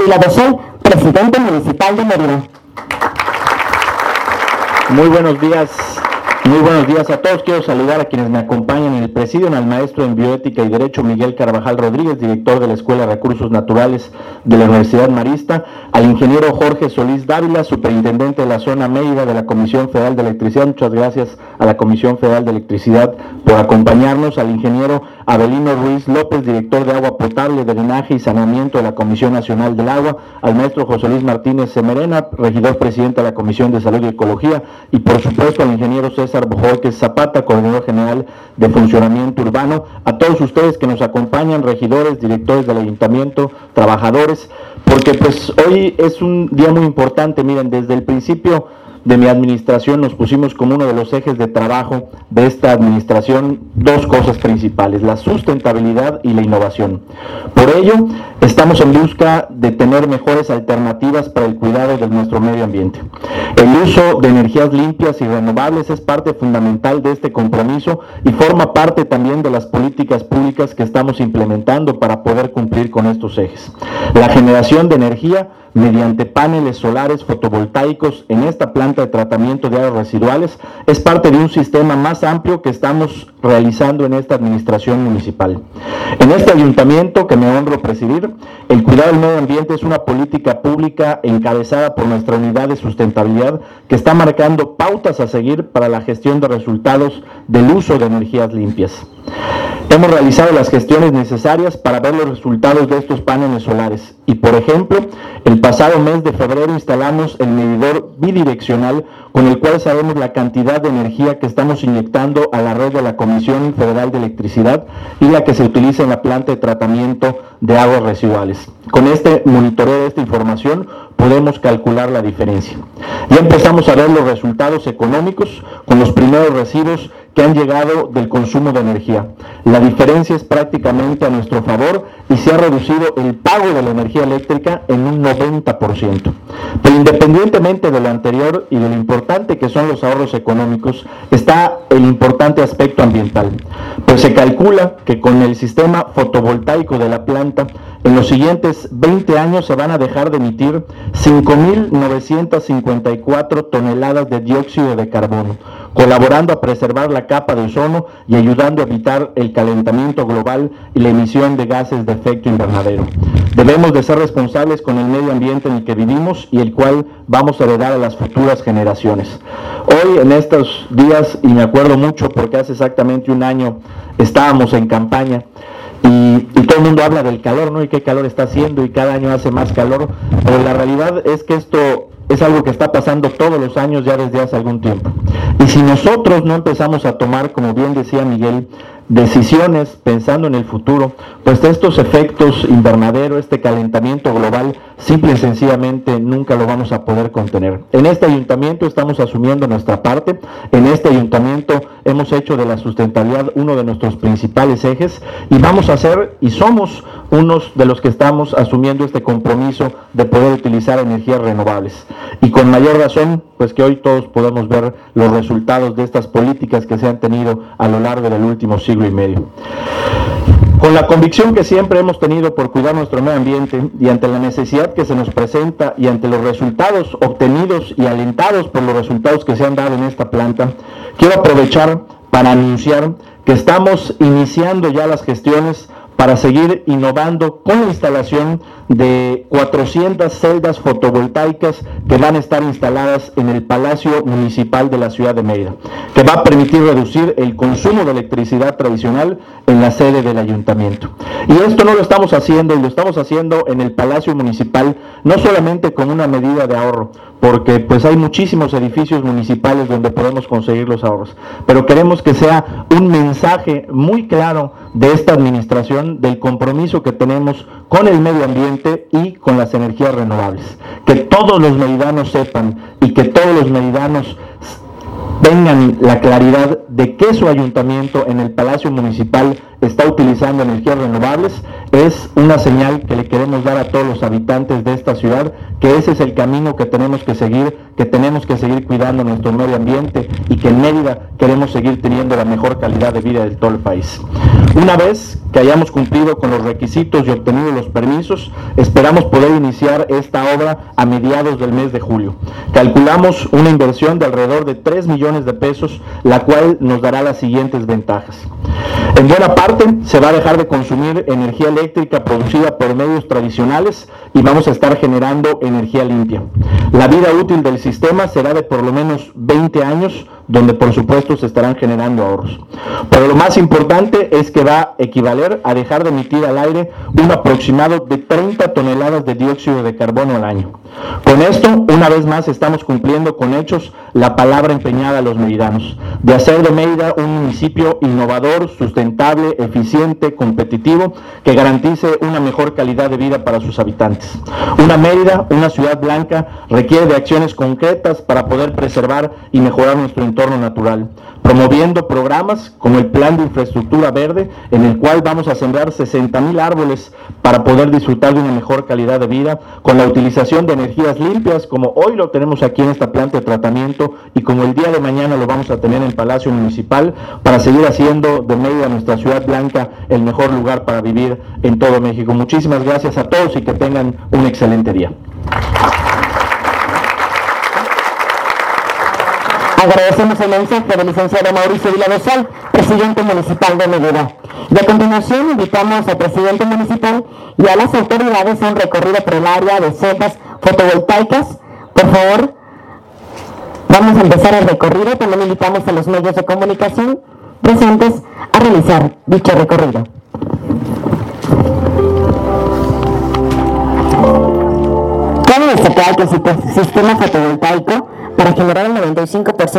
Ávila Dossel, presidente municipal de Mérida. Muy buenos días a todos. Quiero saludar a quienes me acompañan en el presidium, al maestro en bioética y derecho Miguel Carvajal Rodríguez, director de la Escuela de Recursos Naturales de la Universidad Marista, al ingeniero Jorge Solís Dávila, superintendente de la zona Mérida de la Comisión Federal de Electricidad. Muchas gracias a la Comisión Federal de Electricidad por acompañarnos, al ingeniero Abelino Ruiz López, director de Agua Potable, Drenaje y Saneamiento de la Comisión Nacional del Agua, al maestro José Luis Martínez Semerena, regidor presidente de la Comisión de Salud y Ecología, y por supuesto al ingeniero César Bojoques Zapata, coordinador general de funcionamiento urbano, a todos ustedes que nos acompañan, regidores, directores del ayuntamiento, trabajadores, porque pues hoy es un día muy importante. Miren, desde el principio de mi administración nos pusimos como uno de los ejes de trabajo de esta administración dos cosas principales: la sustentabilidad y la innovación. Por ello, estamos en busca de tener mejores alternativas para el cuidado de nuestro medio ambiente. El uso de energías limpias y renovables es parte fundamental de este compromiso y forma parte también de las políticas públicas que estamos implementando para poder cumplir con estos ejes. La generación de energía mediante paneles solares fotovoltaicos en esta planta de tratamiento de aguas residuales es parte de un sistema más amplio que estamos realizando en esta administración municipal. En este ayuntamiento que me honro presidir, el cuidado del medio ambiente es una política pública encabezada por nuestra unidad de sustentabilidad que está marcando pautas a seguir para la gestión de resultados del uso de energías limpias. Hemos realizado las gestiones necesarias para ver los resultados de estos paneles solares y, por ejemplo, el pasado mes de febrero instalamos el medidor bidireccional con el cual sabemos la cantidad de energía que estamos inyectando a la red de la Comisión Federal de Electricidad y la que se utiliza en la planta de tratamiento de aguas residuales. Con este monitoreo de esta información podemos calcular la diferencia. Ya empezamos a ver los resultados económicos con los primeros recibos que han llegado del consumo de energía. La diferencia es prácticamente a nuestro favor y se ha reducido el pago de la energía eléctrica en un 90%. Pero independientemente de lo anterior y de lo importante que son los ahorros económicos, está el importante aspecto ambiental, pues se calcula que con el sistema fotovoltaico de la planta, en los siguientes 20 años se van a dejar de emitir 5.954 toneladas de dióxido de carbono, colaborando a preservar la capa de ozono y ayudando a evitar el calentamiento global y la emisión de gases de efecto invernadero. Debemos de ser responsables con el medio ambiente en el que vivimos y el cual vamos a heredar a las futuras generaciones. Hoy, en estos días, y me acuerdo mucho porque hace exactamente un año estábamos en campaña, y todo el mundo habla del calor, ¿no? Y qué calor está haciendo, y cada año hace más calor, pero la realidad es que esto es algo que está pasando todos los años ya desde hace algún tiempo. Y si nosotros no empezamos a tomar, como bien decía Miguel, decisiones pensando en el futuro, pues estos efectos invernadero, este calentamiento global, simple y sencillamente nunca lo vamos a poder contener. En este ayuntamiento estamos asumiendo nuestra parte. En este ayuntamiento hemos hecho de la sustentabilidad uno de nuestros principales ejes y vamos a hacer y somos unos de los que estamos asumiendo este compromiso de poder utilizar energías renovables. Y con mayor razón, pues que hoy todos podemos ver los resultados de estas políticas que se han tenido a lo largo del último siglo y medio. Con la convicción que siempre hemos tenido por cuidar nuestro medio ambiente y ante la necesidad que se nos presenta y ante los resultados obtenidos y alentados por los resultados que se han dado en esta planta, quiero aprovechar para anunciar que estamos iniciando ya las gestiones para seguir innovando con la instalación de 400 celdas fotovoltaicas que van a estar instaladas en el Palacio Municipal de la Ciudad de Mérida, que va a permitir reducir el consumo de electricidad tradicional en la sede del ayuntamiento. Y esto no lo estamos haciendo, y lo estamos haciendo en el Palacio Municipal, no solamente como una medida de ahorro, porque pues hay muchísimos edificios municipales donde podemos conseguir los ahorros, pero queremos que sea un mensaje muy claro de esta administración, del compromiso que tenemos con el medio ambiente y con las energías renovables. Que todos los meridanos sepan y que todos los meridanos tengan la claridad de que su ayuntamiento en el Palacio Municipal está utilizando energías renovables, es una señal que le queremos dar a todos los habitantes de esta ciudad, que ese es el camino que tenemos que seguir cuidando nuestro medio ambiente y que en Mérida queremos seguir teniendo la mejor calidad de vida de todo el país. Una vez que hayamos cumplido con los requisitos y obtenido los permisos, esperamos poder iniciar esta obra a mediados del mes de julio. Calculamos una inversión de alrededor de 3 millones de pesos, la cual nos dará las siguientes ventajas. En buena parte se va a dejar de consumir energía eléctrica producida por medios tradicionales y vamos a estar generando energía limpia. La vida útil del sistema será de por lo menos 20 años, donde por supuesto se estarán generando ahorros. Pero lo más importante es que va a equivaler a dejar de emitir al aire un aproximado de 30 toneladas de dióxido de carbono al año. Con esto, una vez más, estamos cumpliendo con hechos la palabra empeñada a los meridanos, de hacer de Mérida un municipio innovador, sustentable, eficiente, competitivo, que garantice una mejor calidad de vida para sus habitantes. Una Mérida, una ciudad blanca, requiere de acciones concretas para poder preservar y mejorar nuestro entorno natural, promoviendo programas como el Plan de Infraestructura Verde, en el cual vamos a sembrar 60,000 árboles para poder disfrutar de una mejor calidad de vida, con la utilización de energías limpias, como hoy lo tenemos aquí en esta planta de tratamiento y como el día de mañana lo vamos a tener en Palacio Municipal, para seguir haciendo de Mérida, nuestra ciudad blanca, el mejor lugar para vivir en todo México. Muchísimas gracias a todos y que tengan un excelente día. Agradecemos el mensaje del licenciado Mauricio Villarosal, presidente municipal de Mérida. Y a continuación invitamos al presidente municipal y a las autoridades a un recorrido por el área de celdas fotovoltaicas. Por favor, vamos a empezar el recorrido. También invitamos a los medios de comunicación presentes a realizar dicho recorrido. Cabe destacar que el sistema fotovoltaico, para generar el 95%